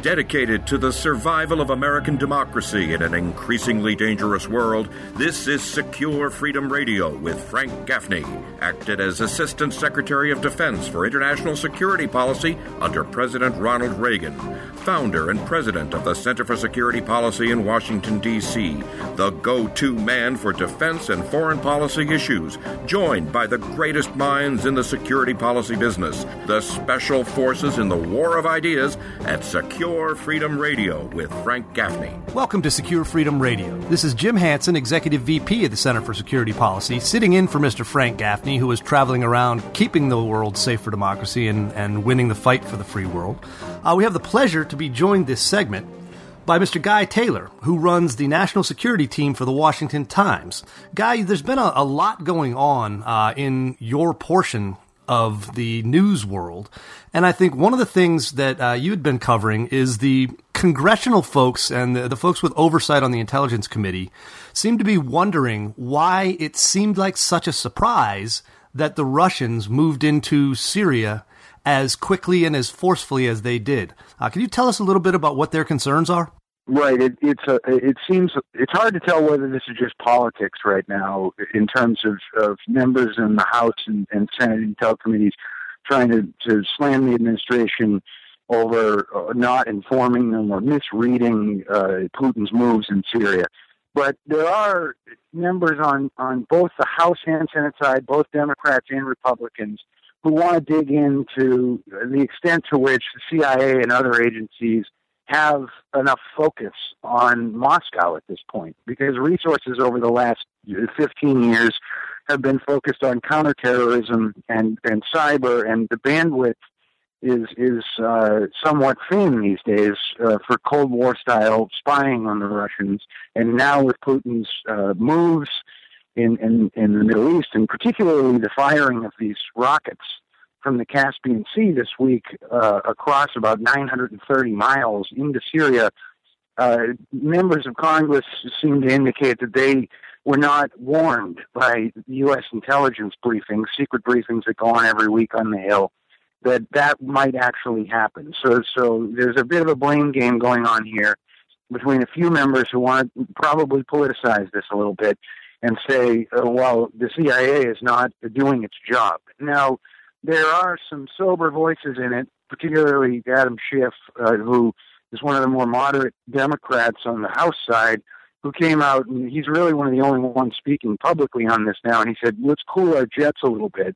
Dedicated to the survival of American democracy in an increasingly dangerous world, this is Secure Freedom Radio with Frank Gaffney, acted as Assistant Secretary of Defense for International Security Policy under President Ronald Reagan, founder and president of the Center for Security Policy in Washington, D.C., the go-to man for defense and foreign policy issues, joined by the greatest minds in the security policy business, the special forces in the war of ideas at Secure Freedom Radio with Frank Gaffney. Welcome to Secure Freedom Radio. This is Jim Hansen, Executive VP of the Center for Security Policy, sitting in for Mr. Frank Gaffney, who is traveling around keeping the world safe for democracy and winning the fight for the free world. We have the pleasure to be joined this segment by Mr. Guy Taylor, who runs the national security team for the Washington Times. Guy, there's been a lot going on in your portion of the news world. And I think one of the things that you had been covering is the congressional folks and the folks with oversight on the Intelligence Committee seem to be wondering why it seemed like such a surprise that the Russians moved into Syria as quickly and as forcefully as they did. Can you tell us a little bit about what their concerns are? Right. It seems it's hard to tell whether this is just politics right now in terms of members in the House and Senate Intel committees trying to slam the administration over not informing them or misreading Putin's moves in Syria. But there are members on both the House and Senate side, both Democrats and Republicans, who want to dig into the extent to which the CIA and other agencies have enough focus on Moscow at this point, because resources over the last 15 years have been focused on counterterrorism and cyber, and the bandwidth is somewhat thin these days for Cold War style spying on the Russians. And now with Putin's moves in the Middle East, and particularly the firing of these rockets from the Caspian Sea this week across about 930 miles into Syria, members of Congress seem to indicate that they were not warned by U.S. intelligence briefings, secret briefings that go on every week on the Hill, that might actually happen. So there's a bit of a blame game going on here between a few members who want to probably politicize this a little bit and say, well, the CIA is not doing its job. Now, there are some sober voices in it, particularly Adam Schiff, who is one of the more moderate Democrats on the House side, who came out, and he's really one of the only ones speaking publicly on this now, and he said, let's cool our jets a little bit.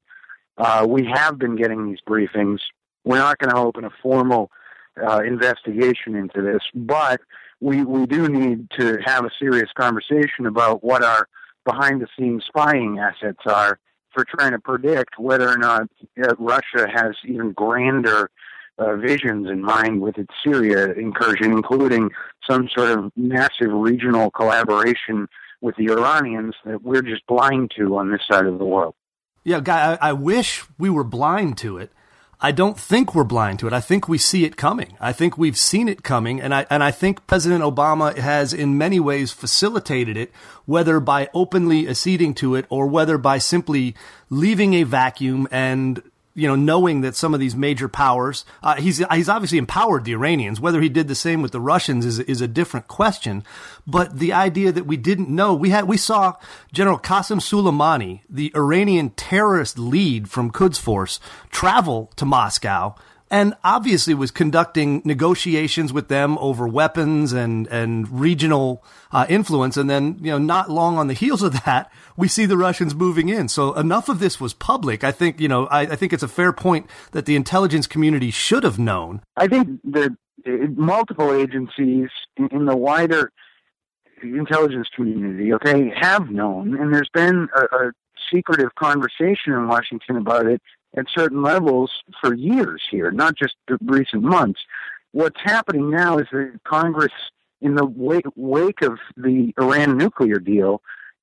We have been getting these briefings. We're not going to open a formal investigation into this, but we do need to have a serious conversation about what our behind-the-scenes spying assets are for trying to predict whether or not Russia has even grander visions in mind with its Syria incursion, including some sort of massive regional collaboration with the Iranians that we're just blind to on this side of the world. Yeah, Guy, I wish we were blind to it. I don't think we're blind to it. I think we see it coming. I think we've seen it coming, and I think President Obama has in many ways facilitated it, whether by openly acceding to it or whether by simply leaving a vacuum and knowing that some of these major powers, he's obviously empowered the Iranians. Whether he did the same with the Russians is a different question. But the idea that we didn't know, we saw General Qasem Soleimani, the Iranian terrorist lead from Quds Force, travel to Moscow and obviously was conducting negotiations with them over weapons and regional influence. And then, not long on the heels of that, we see the Russians moving in. So enough of this was public. I think, I think it's a fair point that the intelligence community should have known. I think that multiple agencies in the wider intelligence community, have known, and there's been a secretive conversation in Washington about it at certain levels for years here, not just the recent months. What's happening now is that Congress, in the wake of the Iran nuclear deal,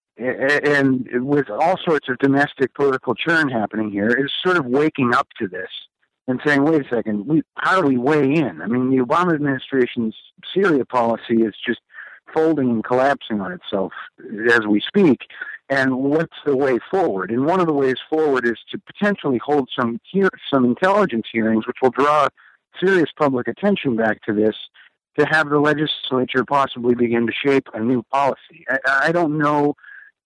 and with all sorts of domestic political churn happening here, is sort of waking up to this and saying, wait a second, how do we weigh in? I mean, the Obama administration's Syria policy is just folding and collapsing on itself as we speak. And what's the way forward? And one of the ways forward is to potentially hold some intelligence hearings, which will draw serious public attention back to this, to have the legislature possibly begin to shape a new policy. I don't know,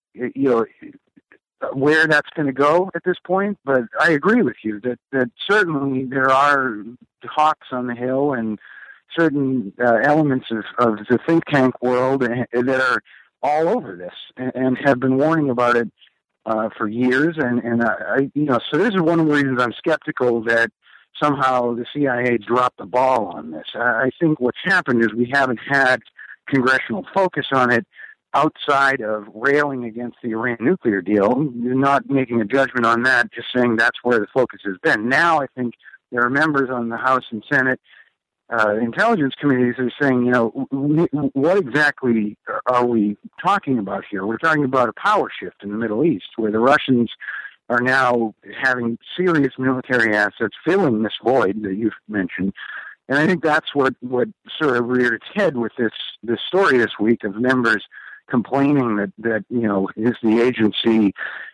where that's going to go at this point, but I agree with you that certainly there are hawks on the Hill and certain elements of the think tank world that are all over this and have been warning about it for years. And so this is one of the reasons I'm skeptical that somehow the CIA dropped the ball on this. I think what's happened is we haven't had congressional focus on it outside of railing against the Iran nuclear deal, not making a judgment on that, just saying that's where the focus has been. Now I think there are members on the House and Senate intelligence committees who are saying, what exactly are we talking about here? We're talking about a power shift in the Middle East, where the Russians are now having serious military assets filling this void that you've mentioned. And I think that's what sort of reared its head with this story this week of members complaining that is the agency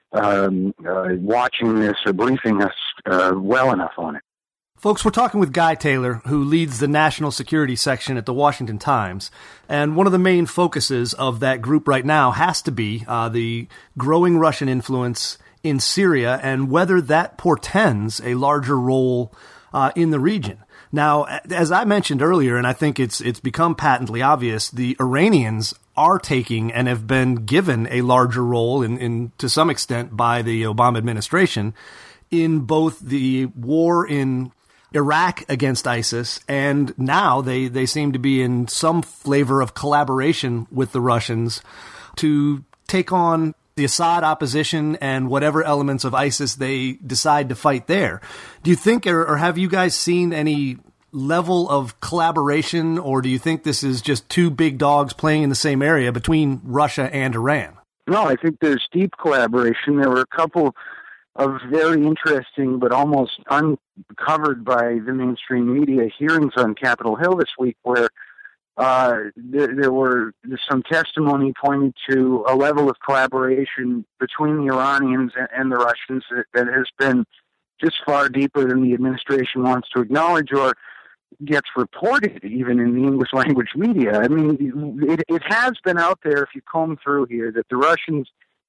watching this or briefing us well enough on it. Folks, we're talking with Guy Taylor, who leads the national security section at the Washington Times. And one of the main focuses of that group right now has to be the growing Russian influence in Syria and whether that portends a larger role in the region. Now, as I mentioned earlier, and I think it's become patently obvious, the Iranians are taking and have been given a larger role in to some extent by the Obama administration in both the war in Iraq against ISIS, and now they seem to be in some flavor of collaboration with the Russians to take on the Assad opposition and whatever elements of ISIS they decide to fight there. Do you think, or have you guys seen any level of collaboration, or do you think this is just two big dogs playing in the same area between Russia and Iran? No, I think there's deep collaboration. There were a couple of very interesting but almost uncovered by the mainstream media hearings on Capitol Hill this week where there were some testimony pointing to a level of collaboration between the Iranians and the Russians that has been just far deeper than the administration wants to acknowledge or gets reported even in the English language media. I mean, it has been out there, if you comb through here, that the Russians,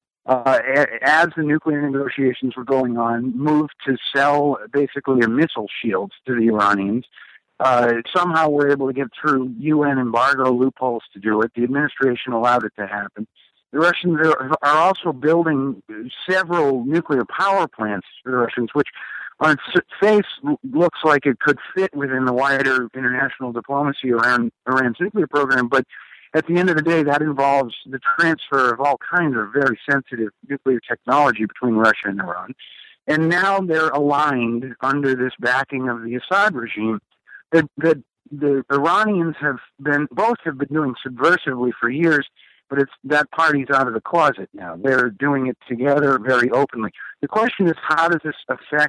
as the nuclear negotiations were going on, moved to sell basically a missile shield to the Iranians. Somehow we're able to get through UN embargo loopholes to do it. The administration allowed it to happen. The Russians are also building several nuclear power plants for the Russians, which on its face looks like it could fit within the wider international diplomacy around Iran's nuclear program, but at the end of the day, that involves the transfer of all kinds of very sensitive nuclear technology between Russia and Iran. And now they're aligned under this backing of the Assad regime that the Iranians have been doing subversively for years, but that party's out of the closet now. They're doing it together very openly. The question is, how does this affect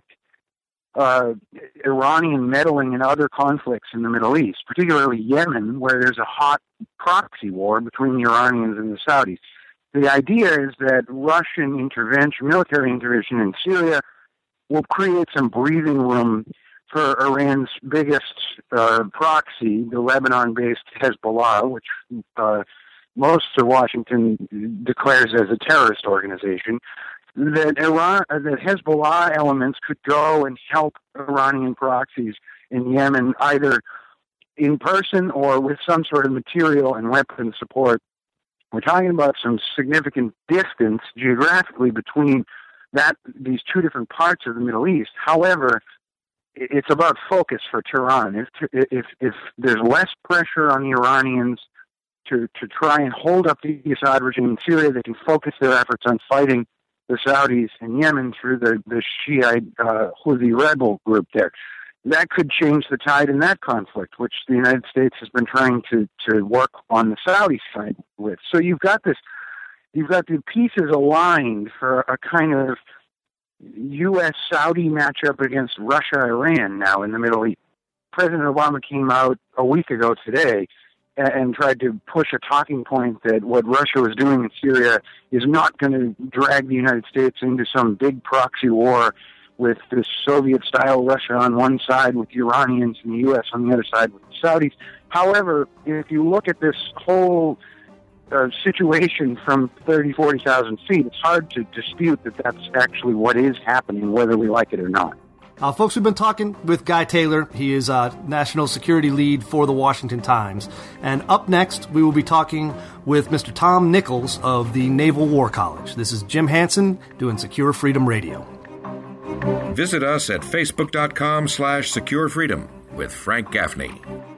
Iranian meddling in other conflicts in the Middle East, particularly Yemen, where there's a hot proxy war between the Iranians and the Saudis? The idea is that Russian intervention, military intervention in Syria, will create some breathing room for Iran's biggest proxy, the Lebanon-based Hezbollah, which most of Washington declares as a terrorist organization. That Hezbollah elements could go and help Iranian proxies in Yemen, either in person or with some sort of material and weapon support. We're talking about some significant distance geographically between these two different parts of the Middle East. However, it's about focus for Tehran. If there's less pressure on the Iranians to try and hold up the Assad regime in Syria, they can focus their efforts on fighting the Saudis in Yemen through the Shiite Houthi rebel group there. That could change the tide in that conflict, which the United States has been trying to work on the Saudi side with. So you've got the pieces aligned for a kind of U.S.-Saudi matchup against Russia-Iran now in the Middle East. President Obama came out a week ago today and tried to push a talking point that what Russia was doing in Syria is not going to drag the United States into some big proxy war with this Soviet-style Russia on one side, with the Iranians and the U.S. on the other side with the Saudis. However, if you look at this whole situation from 30, 40,000 feet, it's hard to dispute that that's actually what is happening, whether we like it or not. Folks, we've been talking with Guy Taylor. He is National Security Lead for the Washington Times. And up next, we will be talking with Mr. Tom Nichols of the Naval War College. This is Jim Hansen doing Secure Freedom Radio. Visit us at facebook.com/securefreedom with Frank Gaffney.